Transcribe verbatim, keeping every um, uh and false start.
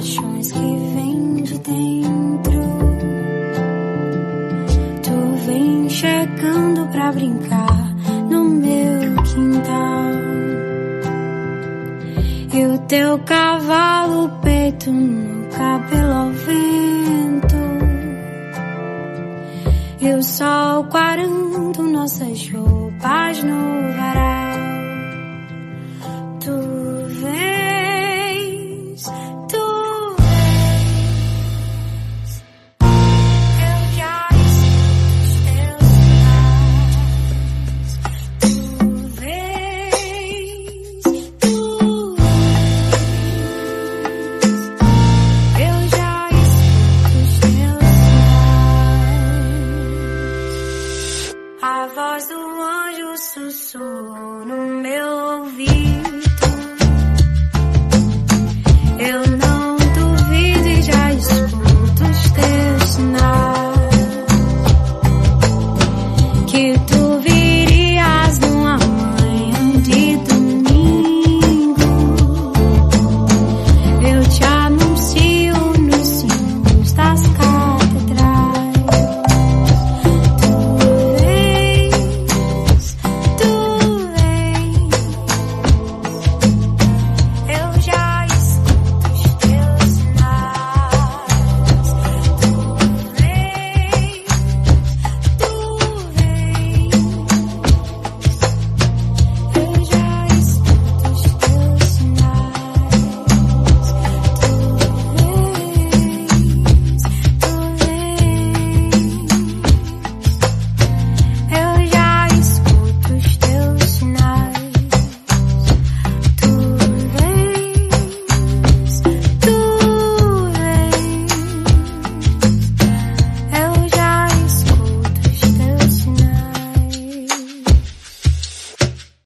paixões que vêm de dentro. Tu vem chegando pra brincar no meu quintal. E o teu cavalo peito no cabelo ao vento. E o sol quarando nossas roupas no varal.